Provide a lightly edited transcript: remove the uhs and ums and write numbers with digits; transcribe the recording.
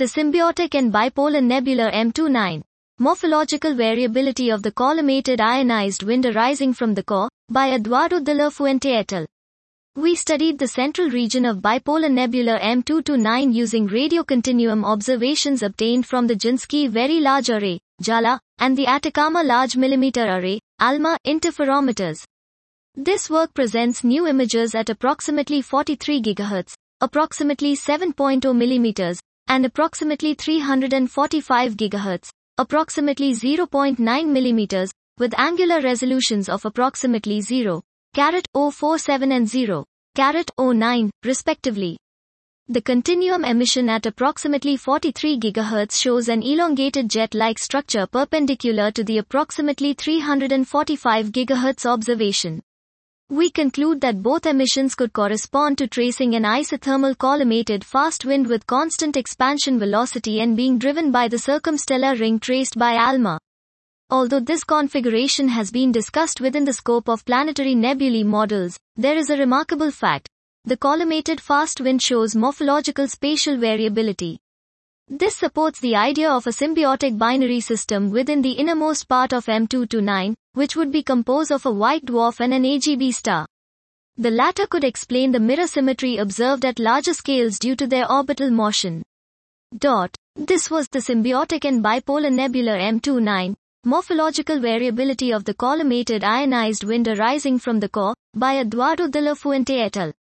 The symbiotic and bipolar nebula M29. Morphological variability of the collimated ionized wind arising from the core, by Eduardo de la Fuente et al. We studied the central region of bipolar nebula M229 using radiocontinuum observations obtained from the Jansky Very Large Array, JALA, and the Atacama Large Millimeter Array, ALMA, interferometers. This work presents new images at approximately 43 GHz, approximately 7.0 mm, and approximately 345 GHz, approximately 0.9 mm, with angular resolutions of approximately 0.047 and 0.09, respectively. The continuum emission at approximately 43 GHz shows an elongated jet-like structure perpendicular to the approximately 345 GHz observation. We conclude that both emissions could correspond to tracing an isothermal collimated fast wind with constant expansion velocity and being driven by the circumstellar ring traced by ALMA. Although this configuration has been discussed within the scope of planetary nebulae models, there is a remarkable fact. The collimated fast wind shows morphological spatial variability. This supports the idea of a symbiotic binary system within the innermost part of M229, which would be composed of a white dwarf and an AGB star. The latter could explain the mirror symmetry observed at larger scales due to their orbital motion. This was the symbiotic and bipolar nebula M29, morphological variability of the collimated ionized wind arising from the core, by Eduardo de la Fuente et al.